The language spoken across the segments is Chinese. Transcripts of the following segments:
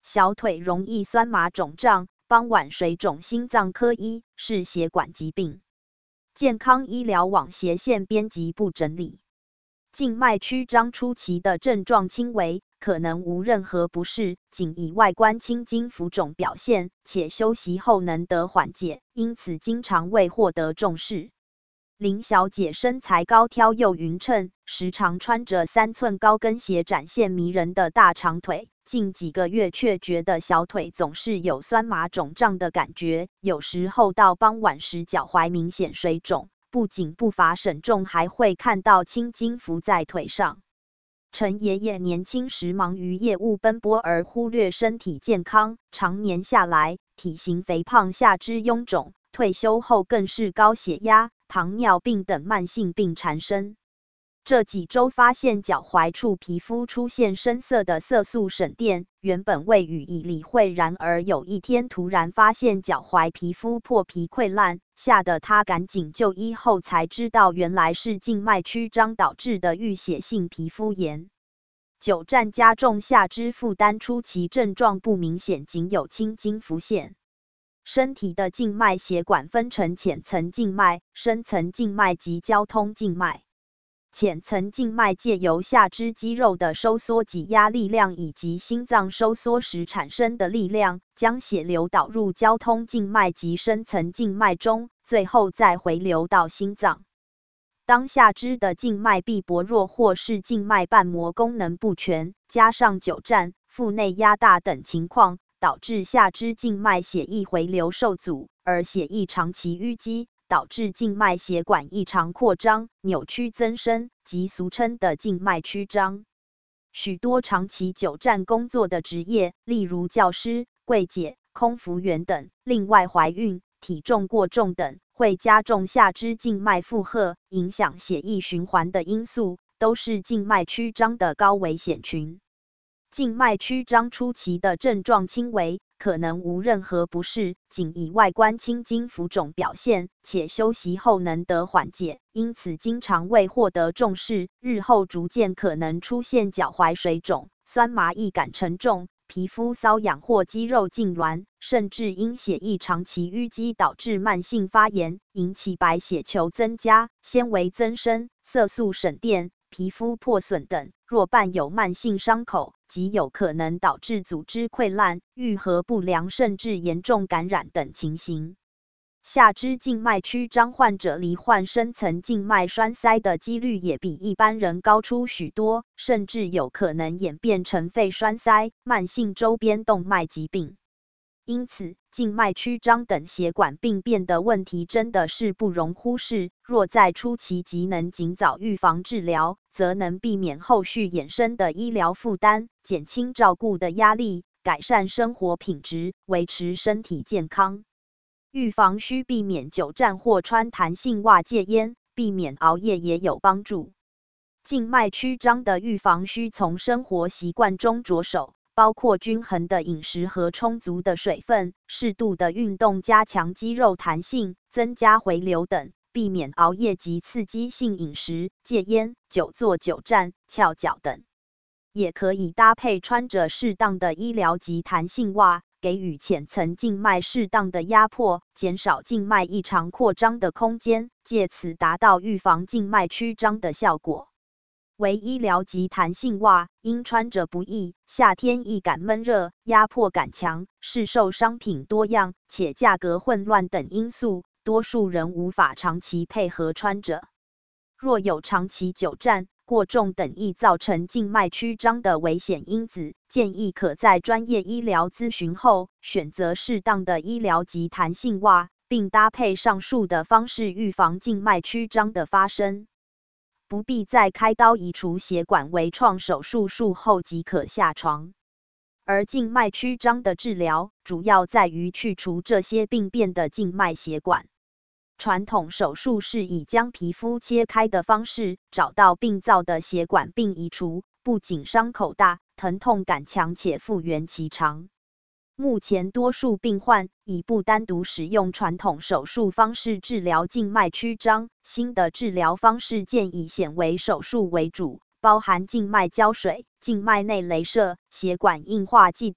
小腿容易酸麻肿胀，傍晚水肿，心脏科医，是血管疾病。健康医疗网斜线编辑部整理。静脉曲张初期的症状轻微，可能无任何不适，仅以外观青筋浮肿表现，且休息后能得缓解，因此经常未获得重视。林小姐身材高挑又匀称，时常穿着3寸高跟鞋，展现迷人的大长腿。近几个月却觉得小腿总是有酸麻肿胀的感觉，有时候到傍晚时脚踝明显水肿，不仅不乏沈重，还会看到青筋浮在腿上。陈爷爷年轻时忙于业务奔波而忽略身体健康，常年下来体型肥胖，下肢臃肿，退休后更是高血压、糖尿病等慢性病缠身。这几周发现脚踝处皮肤出现深色的色素沈淀，原本未予以理会，然而有一天突然发现脚踝皮肤破皮溃烂，吓得他赶紧就医后才知道原来是静脉曲张导致的淤血性皮肤炎。久站加重下肢负担，初期症状不明显，仅有青筋浮现。身体的静脉血管分成浅层静脉、深层静脉及交通静脉。浅层静脉借由下肢肌肉的收缩挤压力量以及心脏收缩时产生的力量，将血流导入交通静脉及深层静脉中，最后再回流到心脏。当下肢的静脉壁薄弱或是静脉瓣膜功能不全，加上久站、腹内压大等情况，导致下肢静脉血液回流受阻，而血液长期淤积，导致静脉血管异常扩张、扭曲增生，即俗称的静脉曲张。许多长期久站工作的职业，例如教师、柜姐、空服员等，另外怀孕、体重过重等，会加重下肢静脉负荷，影响血液循环的因素，都是静脉曲张的高危险群。静脉曲张初期的症状轻微，可能无任何不适，仅以外观青筋浮肿表现，且休息后能得缓解，因此经常未获得重视，日后逐渐可能出现脚踝水肿、酸麻易感沉重、皮肤瘙痒或肌肉痉挛，甚至因血液长期淤积导致慢性发炎，引起白血球增加、纤维增生、色素沈淀、皮肤破损等。若伴有慢性伤口，极有可能导致组织溃烂、愈合不良甚至严重感染等情形。下肢静脉曲张患者罹患深层静脉栓塞的几率也比一般人高出许多，甚至有可能演变成肺栓塞、慢性周边动脉疾病。因此，静脉曲张等血管病变的问题真的是不容忽视，若在初期即能尽早预防治疗，则能避免后续衍生的医疗负担，减轻照顾的压力，改善生活品质，维持身体健康。预防需避免久站或穿弹性袜，戒烟，避免熬夜也有帮助。静脉曲张的预防需从生活习惯中着手，包括均衡的饮食和充足的水分，适度的运动，加强肌肉弹性，增加回流等，避免熬夜及刺激性饮食，戒烟、久坐久站、翘脚等。也可以搭配穿着适当的医疗及弹性袜，给予浅层静脉适当的压迫，减少静脉异常扩张的空间，借此达到预防静脉曲张的效果。为医疗及弹性袜，因穿着不易，夏天易感闷热，压迫感强，市售商品多样，且价格混乱等因素，多数人无法长期配合穿着。若有长期久站、过重等易造成静脉曲张的危险因子，建议可在专业医疗咨询后，选择适当的医疗及弹性袜，并搭配上述的方式预防静脉曲张的发生。不必在开刀移除血管微创手术术后即可下床。而静脉曲张的治疗，主要在于去除这些病变的静脉血管。传统手术是以将皮肤切开的方式，找到病灶的血管并移除，不仅伤口大，疼痛感强且复原期长。目前多数病患已不单独使用传统手术方式治疗静脉曲张，新的治疗方式建以显微手术为主，包含静脉胶水、静脉内雷射、血管硬化剂等，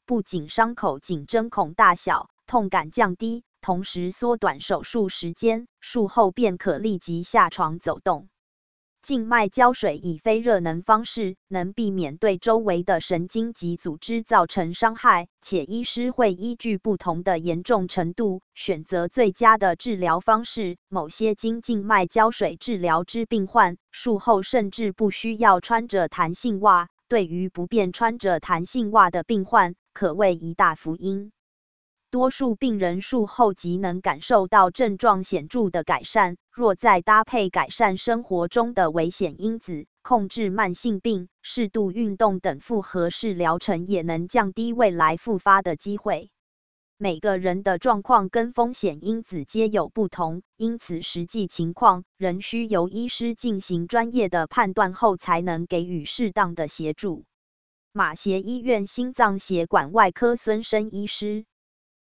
不仅伤口颈针孔大小、痛感降低，同时缩短手术时间，术后便可立即下床走动。静脉胶水以非热能方式，能避免对周围的神经及组织造成伤害，且医师会依据不同的严重程度，选择最佳的治疗方式。某些经静脉胶水治疗之病患，术后甚至不需要穿着弹性袜。对于不便穿着弹性袜的病患，可谓一大福音。多数病人术后即能感受到症状显著的改善，若再搭配改善生活中的危险因子，控制慢性病、适度运动等复合式疗程，也能降低未来复发的机会。每个人的状况跟风险因子皆有不同，因此实际情况仍需由医师进行专业的判断后才能给予适当的协助。马偕医院心脏血管外科孙生医师。